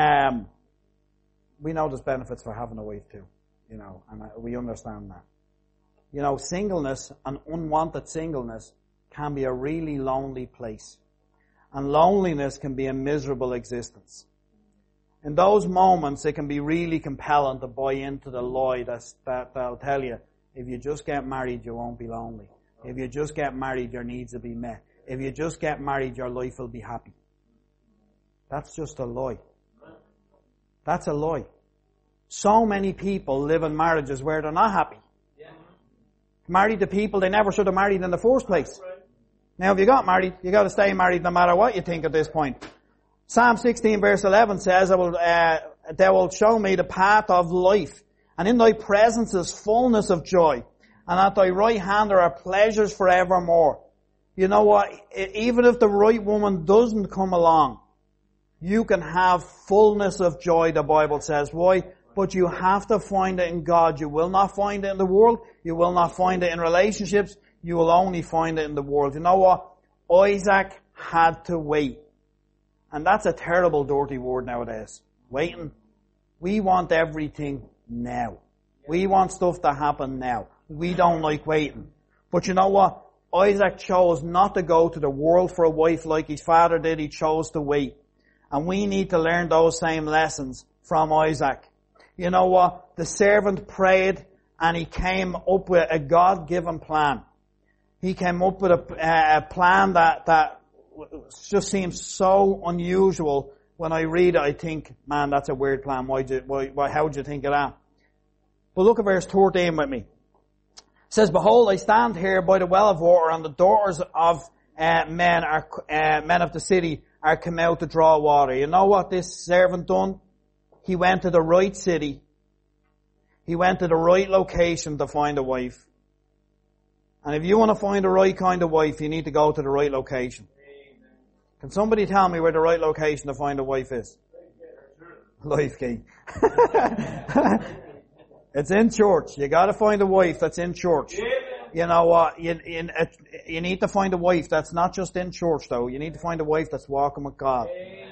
there's benefits for having a wife too. And we understand that. Singleness and unwanted singleness can be a really lonely place. And loneliness can be a miserable existence. In those moments, it can be really compelling to buy into the lie that'll tell you, if you just get married, you won't be lonely. If you just get married, your needs will be met. If you just get married, your life will be happy. That's just a lie. That's a lie. So many people live in marriages where they're not happy. Married to people they never should have married in the first place. Now, if you got married, you got to stay married no matter what you think at this point. Psalm 16 verse 11 says, "Thou wilt show me the path of life, and in thy presence is fullness of joy, and at thy right hand there are pleasures forevermore." You know what? Even if the right woman doesn't come along, you can have fullness of joy, the Bible says. Why? But you have to find it in God. You will not find it in the world. You will not find it in relationships. You will only find it in the world. You know what? Isaac had to wait. And that's a terrible, dirty word nowadays. Waiting. We want everything now. We want stuff to happen now. We don't like waiting. But you know what? Isaac chose not to go to the world for a wife like his father did. He chose to wait. And we need to learn those same lessons from Isaac. You know what? The servant prayed and he came up with a God-given plan. He came up with a plan that just seems so unusual. When I read it, I think, man, that's a weird plan. How would you think of that? But look at verse 13 with me. It says, "Behold, I stand here by the well of water, and the daughters of men of the city are come out to draw water." You know what this servant done? He went to the right city. He went to the right location to find a wife. And if you want to find the right kind of wife, you need to go to the right location. Amen. Can somebody tell me where the right location to find a wife is? Life Key. It's in church. You got to find a wife that's in church. Amen. You know what? You need to find a wife that's not just in church, though. You need to find a wife that's walking with God. Amen.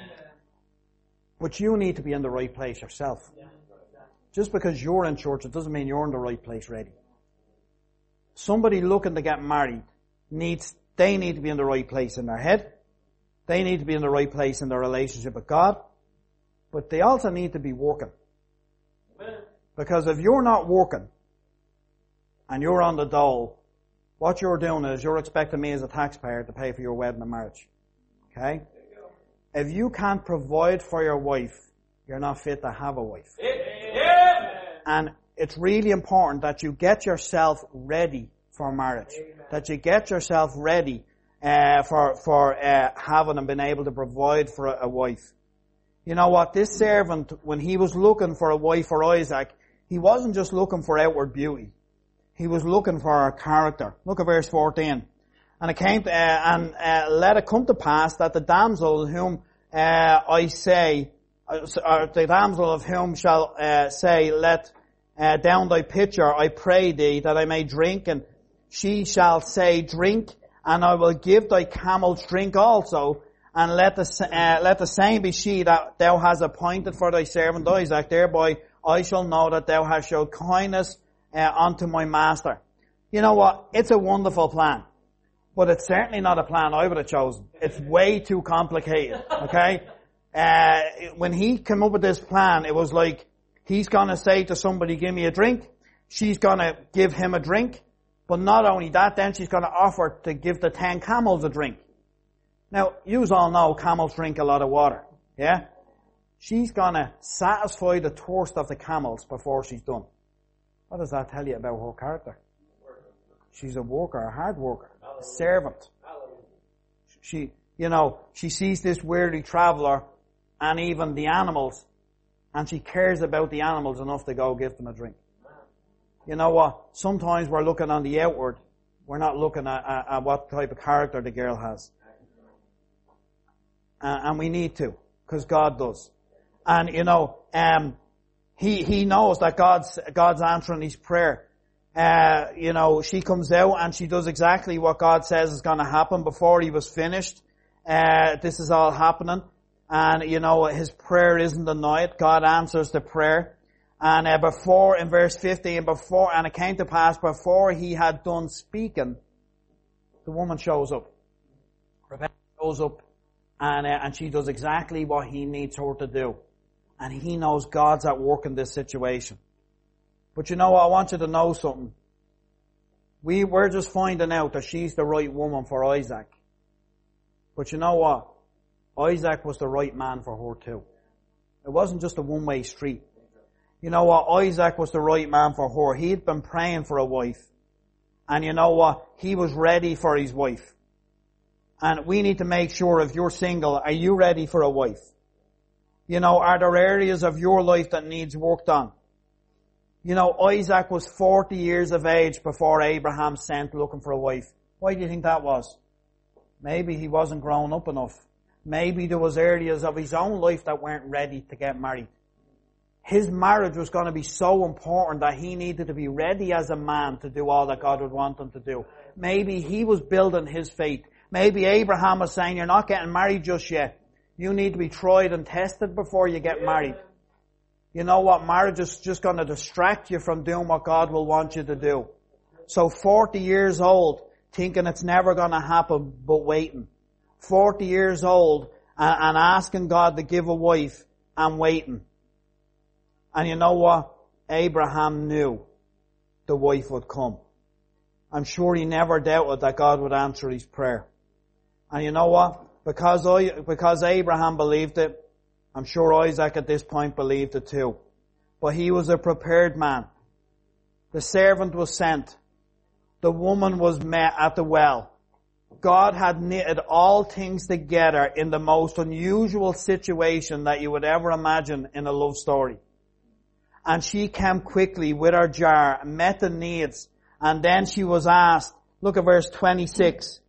But you need to be in the right place yourself. Just because you're in church, it doesn't mean you're in the right place ready. Somebody looking to get married they need to be in the right place in their head. They need to be in the right place in their relationship with God. But they also need to be working. Amen. Because if you're not working and you're on the dole, what you're doing is you're expecting me as a taxpayer to pay for your wedding and marriage. Okay? If you can't provide for your wife, you're not fit to have a wife. And it's really important that you get yourself ready for marriage. Amen. That you get yourself ready for having and being able to provide for a wife. You know what? This servant, when he was looking for a wife for Isaac, he wasn't just looking for outward beauty. He was looking for a character. Look at verse 14. "And it came to, let it come to pass that the damsel whom I say, the damsel of whom shall say, let down thy pitcher, I pray thee, that I may drink, and she shall say, drink, and I will give thy camels drink also, and let the same be she that thou hast appointed for thy servant Isaac. Thereby I shall know that thou hast showed kindness unto my master." You know what? It's a wonderful plan. But it's certainly not a plan I would have chosen. It's way too complicated, okay? When he came up with this plan, it was like, he's gonna say to somebody, "Give me a drink." She's gonna give him a drink. But not only that, then she's gonna offer to give the 10 camels a drink. Now, yous all know camels drink a lot of water, yeah? She's gonna satisfy the thirst of the camels before she's done. What does that tell you about her character? She's a worker, a hard worker, a servant. She sees this weary traveller and even the animals, and she cares about the animals enough to go give them a drink. You know what? Sometimes we're looking on the outward. We're not looking at what type of character the girl has. And we need to, because God does. And he knows that God's answering his prayer. She comes out and she does exactly what God says is going to happen before he was finished. This is all happening. And, his prayer isn't denied. God answers the prayer. And in verse 15, and it came to pass before he had done speaking, the woman shows up. Rebecca shows up and she does exactly what he needs her to do. And he knows God's at work in this situation. But you know what? I want you to know something. We're just finding out that she's the right woman for Isaac. But you know what? Isaac was the right man for her too. It wasn't just a one-way street. You know what? Isaac was the right man for her. He'd been praying for a wife. And you know what? He was ready for his wife. And we need to make sure, if you're single, are you ready for a wife? Are there areas of your life that needs worked on? Isaac was 40 years of age before Abraham sent looking for a wife. Why do you think that was? Maybe he wasn't grown up enough. Maybe there was areas of his own life that weren't ready to get married. His marriage was going to be so important that he needed to be ready as a man to do all that God would want him to do. Maybe he was building his faith. Maybe Abraham was saying, "You're not getting married just yet. You need to be tried and tested before you get married." You know what? Marriage is just going to distract you from doing what God will want you to do. So 40 years old, thinking it's never going to happen, but waiting. 40 years old, and asking God to give a wife and waiting. And you know what? Abraham knew the wife would come. I'm sure he never doubted that God would answer his prayer. And you know what? Because Abraham believed it, I'm sure Isaac at this point believed it too. But he was a prepared man. The servant was sent. The woman was met at the well. God had knitted all things together in the most unusual situation that you would ever imagine in a love story. And she came quickly with her jar, met the needs, and then she was asked, look at verse 26.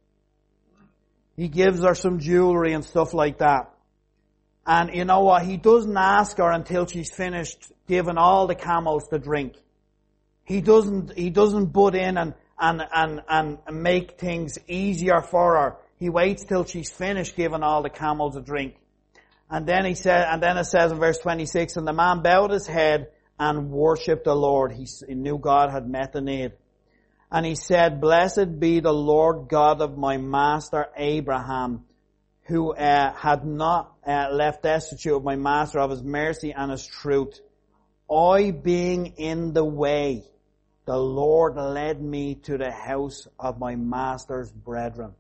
He gives her some jewelry and stuff like that. And you know what? He doesn't ask her until she's finished giving all the camels to drink. He doesn't butt in and make things easier for her. He waits till she's finished giving all the camels a drink. And then it says in verse 26, and the man bowed his head and worshipped the Lord. He knew God had met the need. And he said, blessed be the Lord God of my master Abraham, who had not left destitute of my master of his mercy and his truth. I being in the way, the Lord led me to the house of my master's brethren.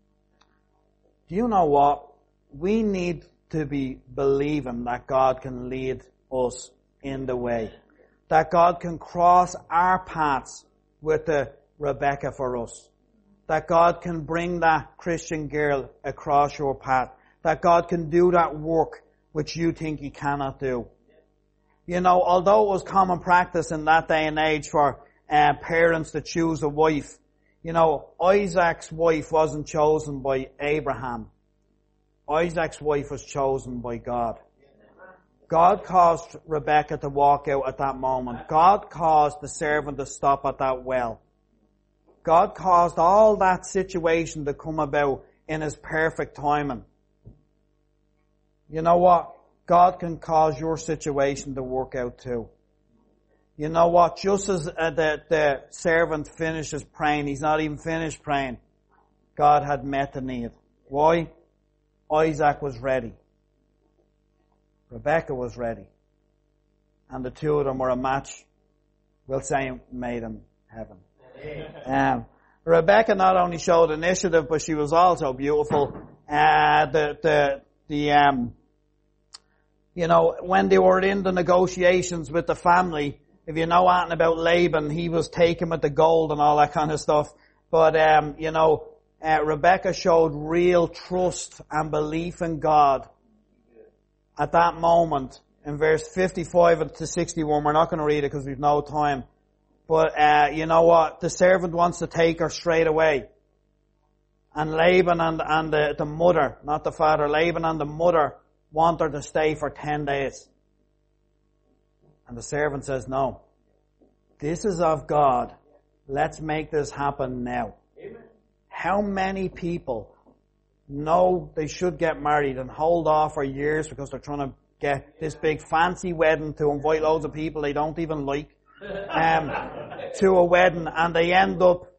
Do you know what? We need to be believing that God can lead us in the way. That God can cross our paths with the Rebecca for us. That God can bring that Christian girl across your path. That God can do that work which you think He cannot do. You know, although it was common practice in that day and age for parents to choose a wife, you know, Isaac's wife wasn't chosen by Abraham. Isaac's wife was chosen by God. God caused Rebecca to walk out at that moment. God caused the servant to stop at that well. God caused all that situation to come about in His perfect timing. You know what? God can cause your situation to work out too. You know what? Just as the servant finishes praying, he's not even finished praying. God had met the need. Why? Isaac was ready. Rebecca was ready. And the two of them were a match, we'll say, made in heaven. Rebecca not only showed initiative, but she was also beautiful. You know, when they were in the negotiations with the family, if you know anything about Laban, he was taken with the gold and all that kind of stuff. But, Rebecca showed real trust and belief in God at that moment. In verse 55 to 61, we're not going to read it because we've no time. But, you know what? The servant wants to take her straight away. And Laban and the mother, not the father, Laban and the mother want her to stay for 10 days. And the servant says, no. This is of God. Let's make this happen now. Amen. How many people know they should get married and hold off for years because they're trying to get this big fancy wedding to invite loads of people they don't even like to a wedding, and they end up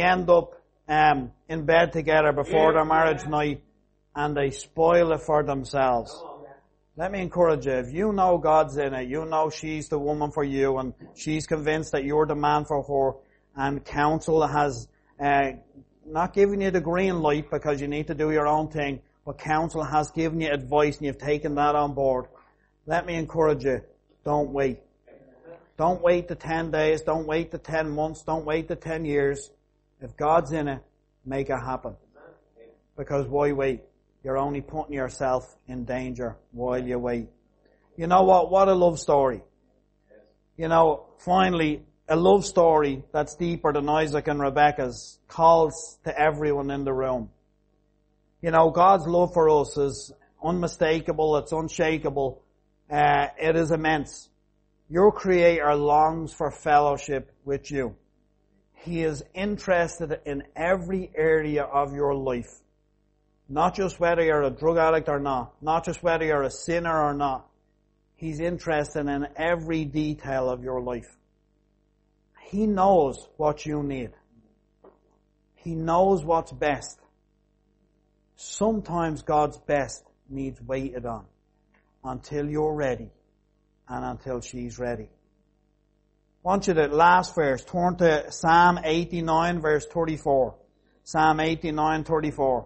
in bed together before their marriage night, and they spoil it for themselves. Let me encourage you, if you know God's in it, you know she's the woman for you, and she's convinced that you're the man for her, and counsel has not given you the green light because you need to do your own thing, but counsel has given you advice and you've taken that on board. Let me encourage you, don't wait. Don't wait the 10 days, don't wait the 10 months, don't wait the 10 years. If God's in it, make it happen. Because why wait? You're only putting yourself in danger while you wait. You know what? What a love story. You know, finally, a love story that's deeper than Isaac and Rebecca's calls to everyone in the room. You know, God's love for us is unmistakable, it's unshakable, it is immense. Your Creator longs for fellowship with you. He is interested in every area of your life. Not just whether you're a drug addict or not. Not just whether you're a sinner or not. He's interested in every detail of your life. He knows what you need. He knows what's best. Sometimes God's best needs waited on until you're ready and until she's ready. I want you to, last verse, turn to Psalm 89 verse 34. Psalm 89, 34.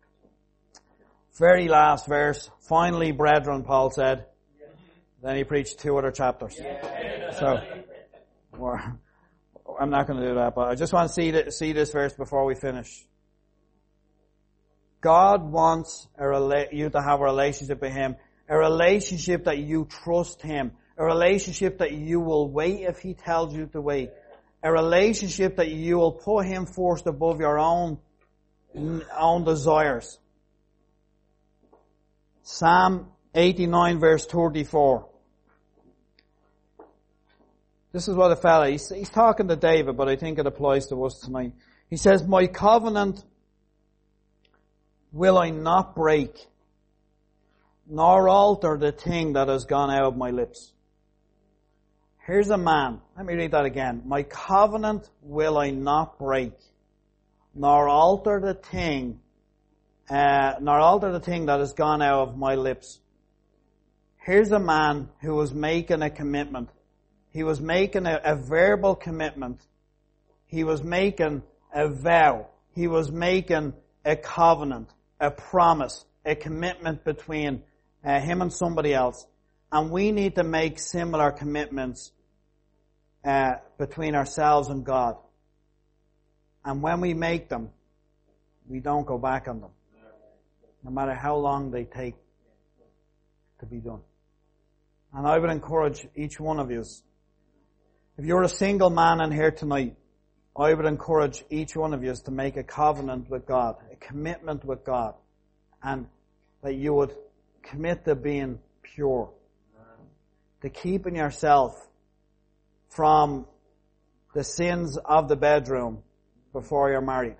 Very last verse. Finally, brethren, Paul said. Then he preached 2 other chapters. So, I'm not going to do that, but I just want to see this verse before we finish. God wants you to have a relationship with Him, a relationship that you trust Him, a relationship that you will wait if He tells you to wait, a relationship that you will put Him first above your own desires. Psalm 89 verse 34. This is what a fella, he's talking to David, but I think it applies to us tonight. He says, my covenant will I not break, nor alter the thing that has gone out of my lips. Here's a man. Let me read that again. My covenant will I not break, nor alter the thing that has gone out of my lips. Here's a man who was making a commitment. He was making a verbal commitment. He was making a vow. He was making a covenant, a promise, a commitment between him and somebody else. And we need to make similar commitments between ourselves and God. And when we make them, we don't go back on them, no matter how long they take to be done. And I would encourage each one of you, if you're a single man in here tonight, I would encourage each one of you to make a covenant with God, a commitment with God, and that you would commit to being pure, to keeping yourself from the sins of the bedroom before you're married.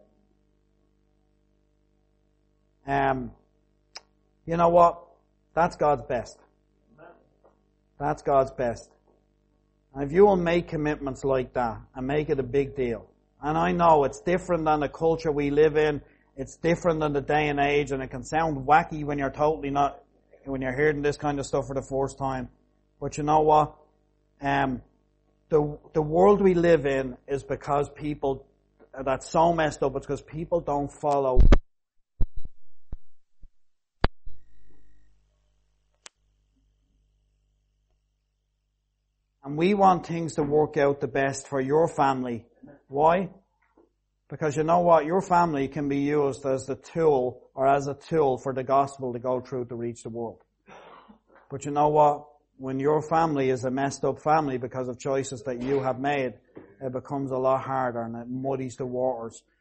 You know what? That's God's best. That's God's best. And if you will make commitments like that and make it a big deal, and I know it's different than the culture we live in, it's different than the day and age, and it can sound wacky when when you're hearing this kind of stuff for the first time. But you know what? The world we live in is because people, that's so messed up, it's because people don't follow. And we want things to work out the best for your family. Why? Because you know what? Your family can be used as a tool for the gospel to go through to reach the world. But you know what? When your family is a messed up family because of choices that you have made, it becomes a lot harder and it muddies the waters.